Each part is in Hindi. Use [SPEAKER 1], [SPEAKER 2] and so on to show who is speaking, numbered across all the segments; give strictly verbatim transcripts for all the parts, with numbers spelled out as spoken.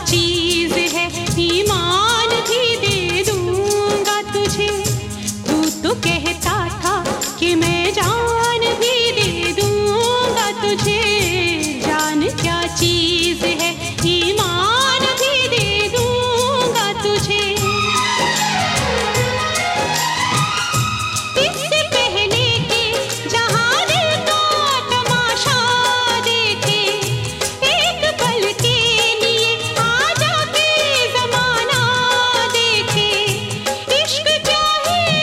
[SPEAKER 1] चीज है, ईमान भी दे दूंगा तुझे। तू तो कहता था कि मैं जान भी दे दूंगा तुझे। जान क्या चीज है, ईमान भी दे दूंगा तुझे। इससे पहले कि जहां दिल का तमाशा देखे, एक पल के लिए आजा के जमाना देखे। इश्क क्या है,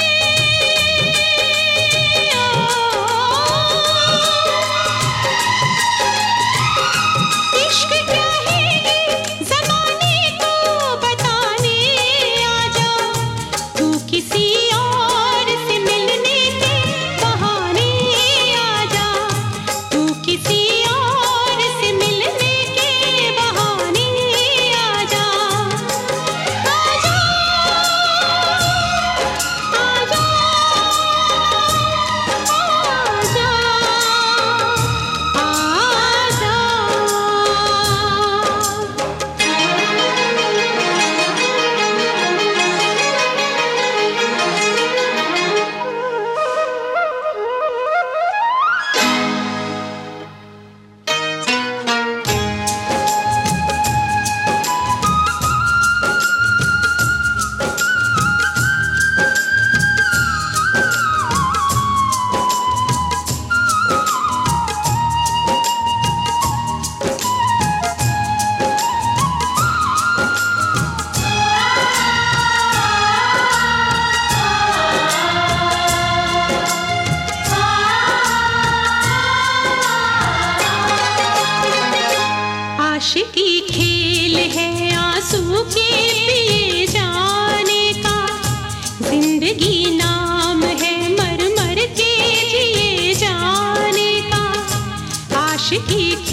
[SPEAKER 1] इश्क क्या है, जमाने को बताने आजा। तू किसी और से मिलने के बहाने आजा। तू किसी और से मिलने के बहाने आजा। आजा, आजा, आशिकी खेल है आंसू के पिए जाने का। जिंदगी नाम है मर मर के जिए जाने का। आशिकी